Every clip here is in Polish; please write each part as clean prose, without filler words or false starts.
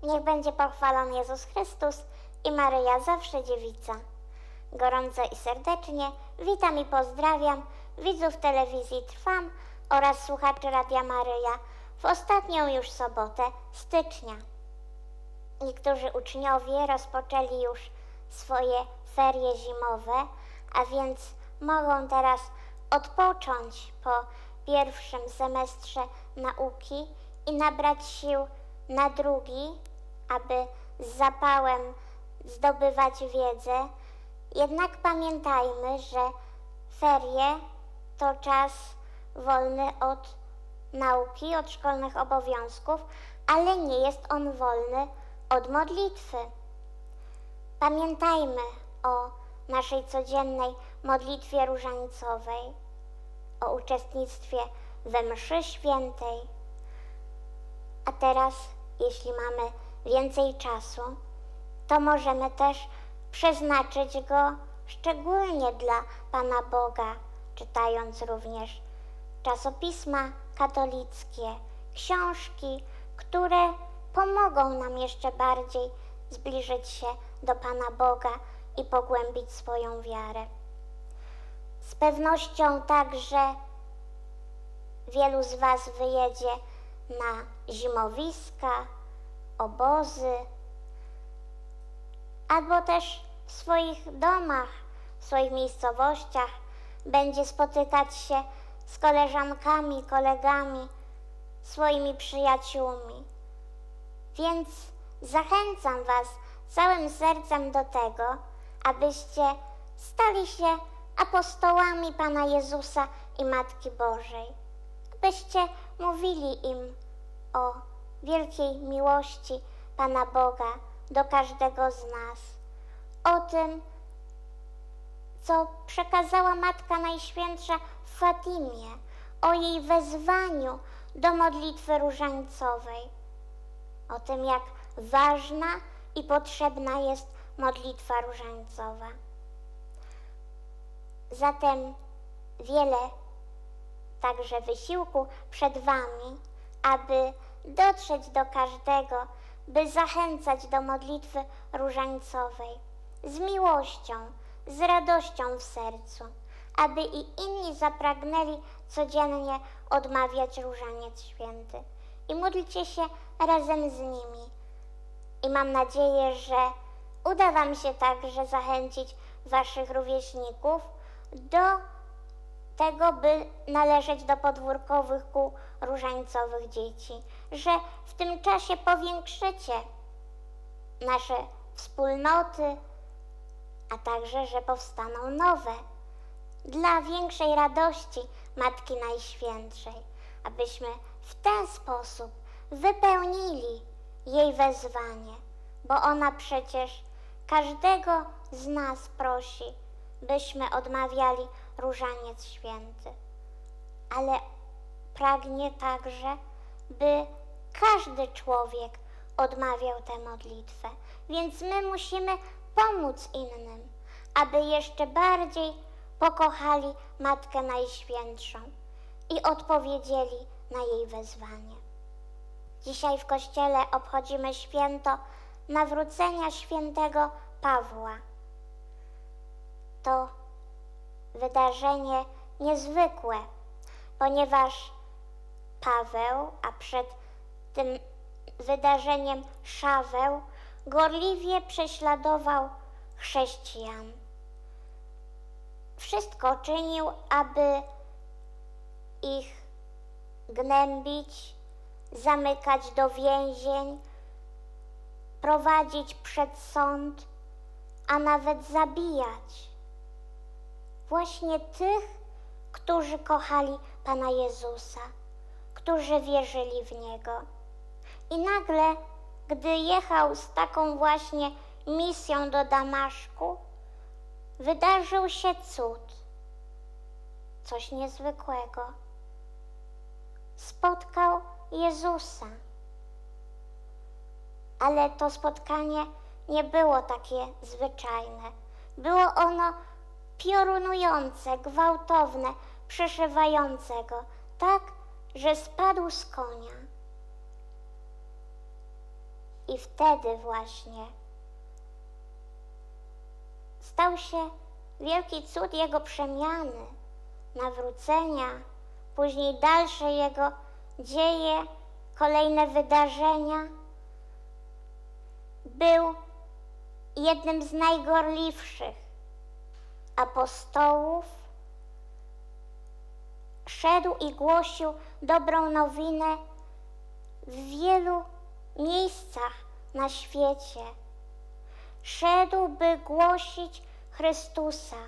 Niech będzie pochwalony Jezus Chrystus i Maryja zawsze dziewica. Gorąco i serdecznie witam i pozdrawiam widzów telewizji Trwam oraz słuchaczy Radia Maryja w ostatnią już sobotę stycznia. Niektórzy uczniowie rozpoczęli już swoje ferie zimowe, a więc mogą teraz odpocząć po pierwszym semestrze nauki i nabrać sił na drugi, aby z zapałem zdobywać wiedzę. Jednak pamiętajmy, że ferie to czas wolny od nauki, od szkolnych obowiązków, ale nie jest on wolny od modlitwy. Pamiętajmy o naszej codziennej modlitwie różańcowej, o uczestnictwie we mszy świętej. A teraz, jeśli mamy więcej czasu, to możemy też przeznaczyć go szczególnie dla Pana Boga, czytając również czasopisma katolickie, książki, które pomogą nam jeszcze bardziej zbliżyć się do Pana Boga i pogłębić swoją wiarę. Z pewnością także wielu z Was wyjedzie na zimowiska, obozy, albo też w swoich domach, w swoich miejscowościach będzie spotykać się z koleżankami, kolegami, swoimi przyjaciółmi. Więc zachęcam Was całym sercem do tego, abyście stali się apostołami Pana Jezusa i Matki Bożej, abyście mówili im o wielkiej miłości Pana Boga do każdego z nas, o tym, co przekazała Matka Najświętsza w Fatimie, o jej wezwaniu do modlitwy różańcowej, o tym, jak ważna i potrzebna jest modlitwa różańcowa. Zatem wiele także wysiłku przed Wami, aby dotrzeć do każdego, by zachęcać do modlitwy różańcowej z miłością, z radością w sercu, aby i inni zapragnęli codziennie odmawiać Różaniec Święty. I módlcie się razem z nimi. I mam nadzieję, że uda Wam się także zachęcić Waszych rówieśników do tego, by należeć do podwórkowych kół różańcowych dzieci, że w tym czasie powiększycie nasze wspólnoty, a także, że powstaną nowe dla większej radości Matki Najświętszej, abyśmy w ten sposób wypełnili jej wezwanie, bo ona przecież każdego z nas prosi, byśmy odmawiali Różaniec Święty, ale pragnie także, by każdy człowiek odmawiał tę modlitwę, więc my musimy pomóc innym, aby jeszcze bardziej pokochali Matkę Najświętszą i odpowiedzieli na jej wezwanie. Dzisiaj w Kościele obchodzimy święto nawrócenia świętego Pawła. To wydarzenie niezwykłe, ponieważ Paweł, a przed tym wydarzeniem Szaweł, gorliwie prześladował chrześcijan. Wszystko czynił, aby ich gnębić, zamykać do więzień, prowadzić przed sąd, a nawet zabijać. Właśnie tych, którzy kochali Pana Jezusa, którzy wierzyli w Niego. I nagle, gdy jechał z taką właśnie misją do Damaszku, wydarzył się cud, coś niezwykłego. Spotkał Jezusa. Ale to spotkanie nie było takie zwyczajne. Było ono piorunujące, gwałtowne, przeszywające go, tak, że spadł z konia. I wtedy właśnie stał się wielki cud Jego przemiany, nawrócenia, później dalsze Jego dzieje, kolejne wydarzenia. Był jednym z najgorliwszych apostołów. Szedł i głosił dobrą nowinę w wielu miejscach na świecie. Szedł, by głosić Chrystusa.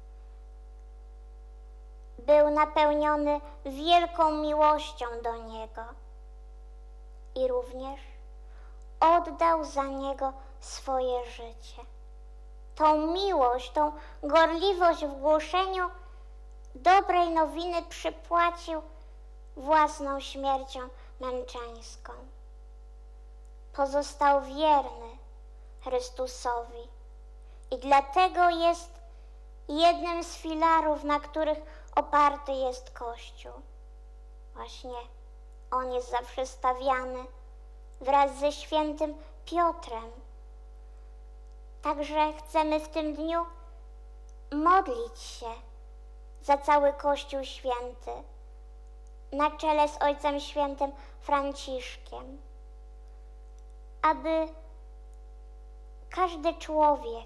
Był napełniony wielką miłością do Niego i również oddał za Niego swoje życie. Tą miłość, tą gorliwość w głoszeniu dobrej nowiny przypłacił własną śmiercią męczeńską. Pozostał wierny Chrystusowi i dlatego jest jednym z filarów, na których oparty jest Kościół. Właśnie on jest zawsze stawiany wraz ze świętym Piotrem. Także chcemy w tym dniu modlić się za cały Kościół Święty na czele z Ojcem Świętym Franciszkiem, aby każdy człowiek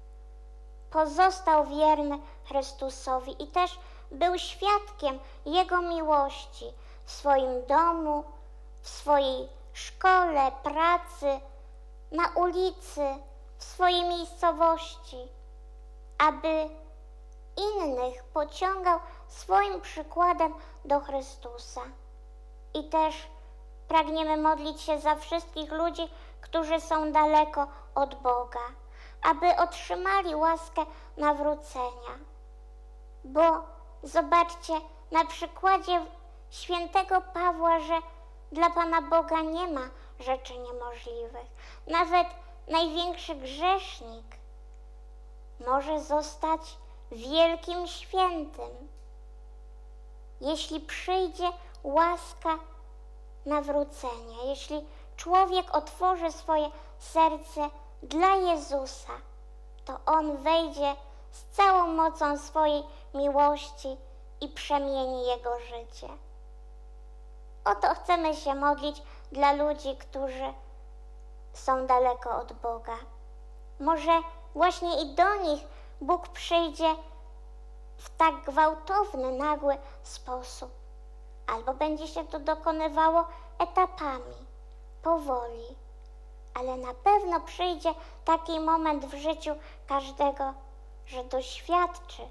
pozostał wierny Chrystusowi i też był świadkiem Jego miłości w swoim domu, w swojej szkole, pracy, na ulicy, w swojej miejscowości, aby innych pociągał swoim przykładem do Chrystusa. I też pragniemy modlić się za wszystkich ludzi, którzy są daleko od Boga, aby otrzymali łaskę nawrócenia. Bo zobaczcie na przykładzie świętego Pawła, że dla Pana Boga nie ma rzeczy niemożliwych. Nawet największy grzesznik może zostać wielkim świętym, jeśli przyjdzie łaska nawrócenia, jeśli człowiek otworzy swoje serce dla Jezusa, to On wejdzie z całą mocą swojej miłości i przemieni jego życie. O to chcemy się modlić dla ludzi, którzy są daleko od Boga. Może właśnie i do nich Bóg przyjdzie w tak gwałtowny, nagły sposób, albo będzie się to dokonywało etapami, powoli, ale na pewno przyjdzie taki moment w życiu każdego, że doświadczy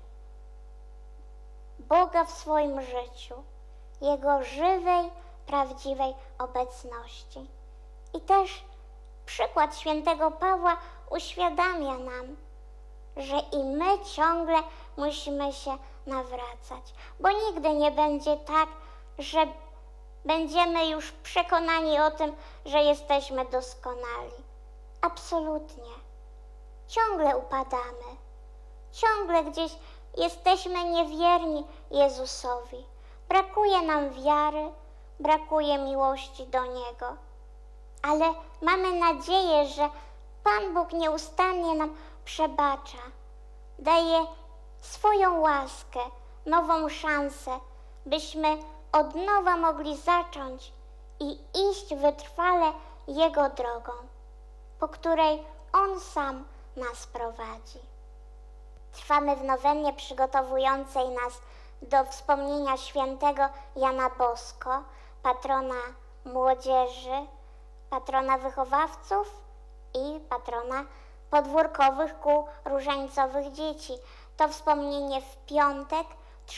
Boga w swoim życiu, Jego żywej, prawdziwej obecności. I też przykład świętego Pawła uświadamia nam, że i my ciągle musimy się nawracać, bo nigdy nie będzie tak, że będziemy już przekonani o tym, że jesteśmy doskonali. Absolutnie. Ciągle upadamy. Ciągle gdzieś jesteśmy niewierni Jezusowi. Brakuje nam wiary, brakuje miłości do Niego. Ale mamy nadzieję, że Pan Bóg nieustannie nam przebacza. Daje swoją łaskę, nową szansę, byśmy od nowa mogli zacząć i iść wytrwale Jego drogą, po której On sam nas prowadzi. Trwamy w nowennie przygotowującej nas do wspomnienia świętego Jana Bosko, patrona młodzieży, patrona wychowawców i patrona podwórkowych kół różańcowych dzieci. To wspomnienie w piątek,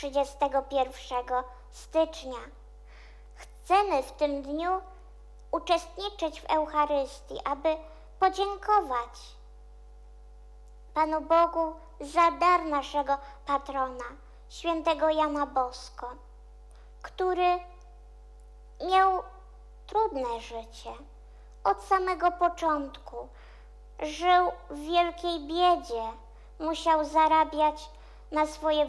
31 stycznia. Chcemy w tym dniu uczestniczyć w Eucharystii, aby podziękować Panu Bogu za dar naszego patrona, świętego Jana Bosko, który miał trudne życie. Od samego początku żył w wielkiej biedzie, musiał zarabiać na swoje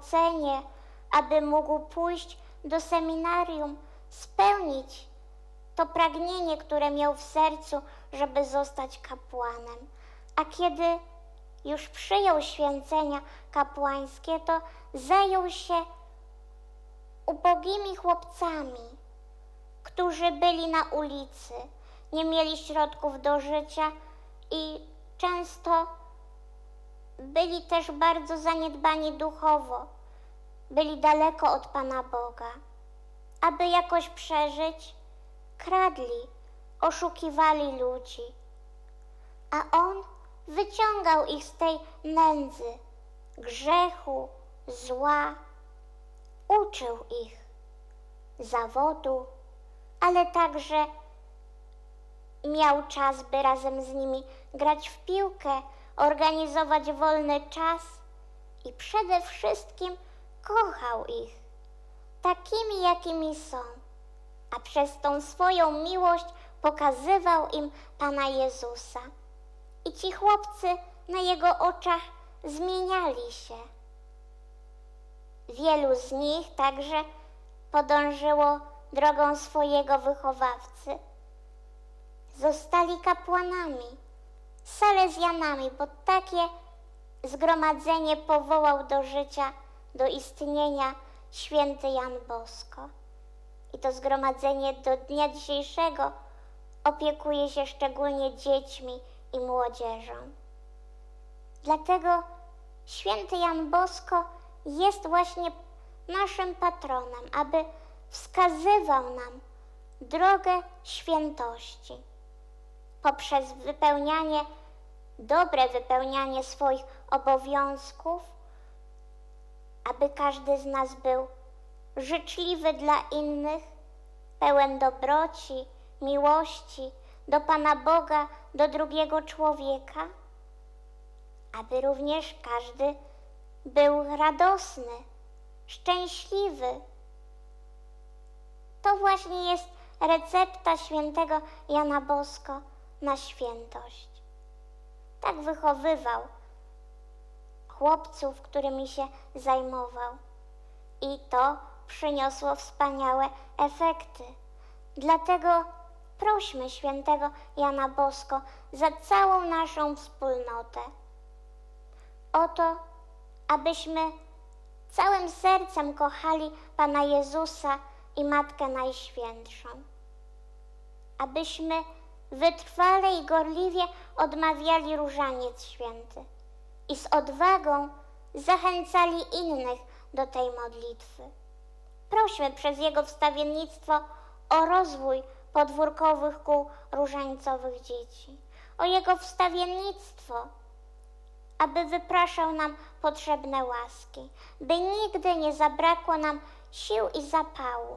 wykształcenie, aby mógł pójść do seminarium, spełnić to pragnienie, które miał w sercu, żeby zostać kapłanem. A kiedy już przyjął święcenia kapłańskie, to zajął się ubogimi chłopcami, którzy byli na ulicy, nie mieli środków do życia i często byli też bardzo zaniedbani duchowo, byli daleko od Pana Boga. Aby jakoś przeżyć, kradli, oszukiwali ludzi, a On wyciągał ich z tej nędzy, grzechu, zła, uczył ich zawodu, ale także miał czas, by razem z nimi grać w piłkę, organizować wolny czas i przede wszystkim kochał ich takimi, jakimi są, a przez tą swoją miłość pokazywał im Pana Jezusa. I ci chłopcy na Jego oczach zmieniali się. Wielu z nich także podążyło drogą swojego wychowawcy. Zostali kapłanami, salezjanami, bo takie zgromadzenie powołał do życia, do istnienia święty Jan Bosko. I to zgromadzenie do dnia dzisiejszego opiekuje się szczególnie dziećmi i młodzieżą. Dlatego święty Jan Bosko jest właśnie naszym patronem, aby wskazywał nam drogę świętości poprzez dobre wypełnianie swoich obowiązków, aby każdy z nas był życzliwy dla innych, pełen dobroci, miłości do Pana Boga, do drugiego człowieka, aby również każdy był radosny, szczęśliwy. To właśnie jest recepta świętego Jana Bosko na świętość. Tak wychowywał chłopców, którymi się zajmował. I to przyniosło wspaniałe efekty. Dlatego prośmy świętego Jana Bosko za całą naszą wspólnotę o to, abyśmy całym sercem kochali Pana Jezusa i Matkę Najświętszą. Abyśmy wytrwale i gorliwie odmawiali różaniec święty i z odwagą zachęcali innych do tej modlitwy. Prośmy przez Jego wstawiennictwo o rozwój podwórkowych kół różańcowych dzieci, o Jego wstawiennictwo, aby wypraszał nam potrzebne łaski, by nigdy nie zabrakło nam sił i zapału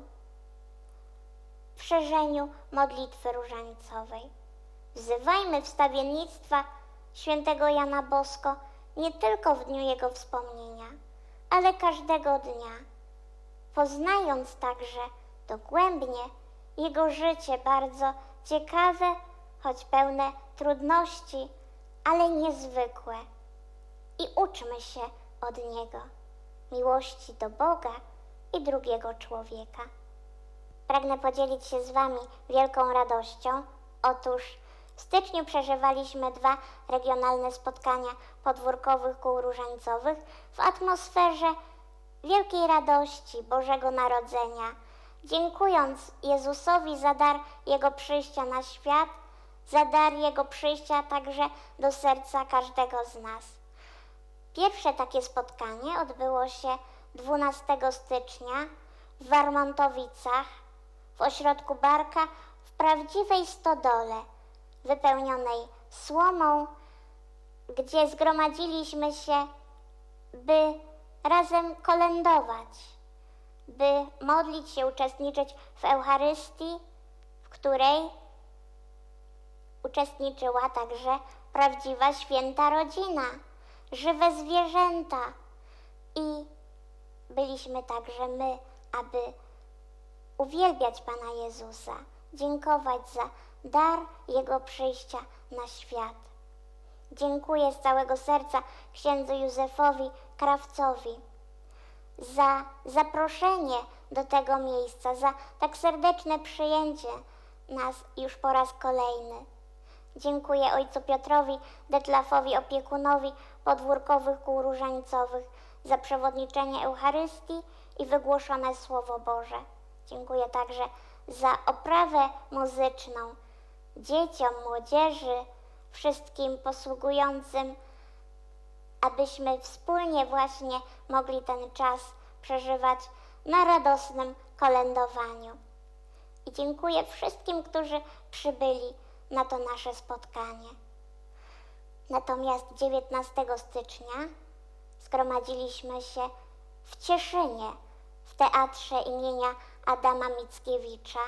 w szerzeniu modlitwy różańcowej. Wzywajmy wstawiennictwa świętego Jana Bosko nie tylko w dniu jego wspomnienia, ale każdego dnia, poznając także dogłębnie jego życie bardzo ciekawe, choć pełne trudności, ale niezwykłe. I uczmy się od niego miłości do Boga i drugiego człowieka. Pragnę podzielić się z Wami wielką radością. Otóż w styczniu przeżywaliśmy 2 regionalne spotkania podwórkowych kół różańcowych w atmosferze wielkiej radości Bożego Narodzenia, dziękując Jezusowi za dar Jego przyjścia na świat, za dar Jego przyjścia także do serca każdego z nas. Pierwsze takie spotkanie odbyło się 12 stycznia w Warmontowicach, w ośrodku Barka, w prawdziwej stodole wypełnionej słomą, gdzie zgromadziliśmy się, by razem kolędować, by modlić się, uczestniczyć w Eucharystii, w której uczestniczyła także prawdziwa święta rodzina, żywe zwierzęta i byliśmy także my, aby uwielbiać Pana Jezusa, dziękować za dar Jego przyjścia na świat. Dziękuję z całego serca księdzu Józefowi Krawcowi za zaproszenie do tego miejsca, za tak serdeczne przyjęcie nas już po raz kolejny. Dziękuję ojcu Piotrowi Detlafowi, opiekunowi podwórkowych kół różańcowych, za przewodniczenie Eucharystii i wygłoszone Słowo Boże. Dziękuję także za oprawę muzyczną dzieciom, młodzieży, wszystkim posługującym, abyśmy wspólnie właśnie mogli ten czas przeżywać na radosnym kolędowaniu. I dziękuję wszystkim, którzy przybyli na to nasze spotkanie. Natomiast 19 stycznia zgromadziliśmy się w Cieszynie, w Teatrze imienia Adama Mickiewicza.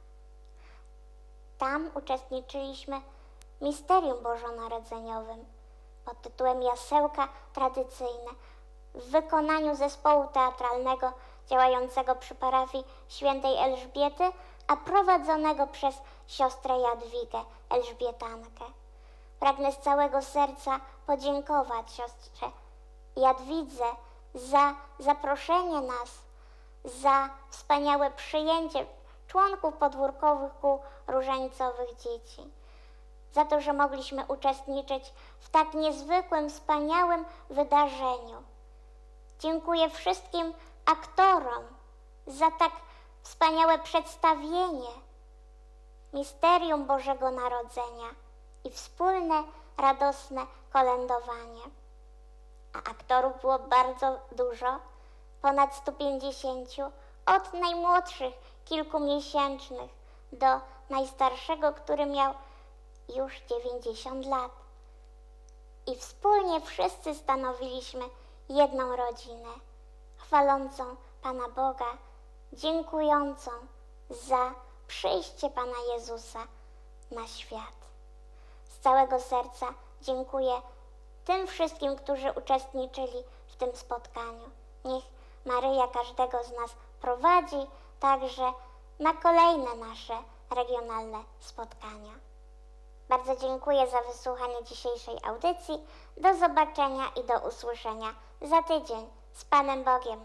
Tam uczestniczyliśmy w misterium bożonarodzeniowym pod tytułem Jasełka tradycyjne w wykonaniu zespołu teatralnego działającego przy parafii świętej Elżbiety, a prowadzonego przez siostrę Jadwigę, Elżbietankę. Pragnę z całego serca podziękować siostrze Jadwidze za zaproszenie nas, za wspaniałe przyjęcie członków podwórkowych kół różańcowych dzieci, za to, że mogliśmy uczestniczyć w tak niezwykłym, wspaniałym wydarzeniu. Dziękuję wszystkim aktorom za tak wspaniałe przedstawienie misterium Bożego Narodzenia i wspólne, radosne kolędowanie. A aktorów było bardzo dużo, ponad 150, od najmłodszych, kilkumiesięcznych, do najstarszego, który miał już 90 lat. I wspólnie wszyscy stanowiliśmy jedną rodzinę, chwalącą Pana Boga, dziękującą za przyjście Pana Jezusa na świat. Z całego serca dziękuję tym wszystkim, którzy uczestniczyli w tym spotkaniu. Niech Maryja każdego z nas prowadzi także na kolejne nasze regionalne spotkania. Bardzo dziękuję za wysłuchanie dzisiejszej audycji. Do zobaczenia i do usłyszenia za tydzień. Z Panem Bogiem.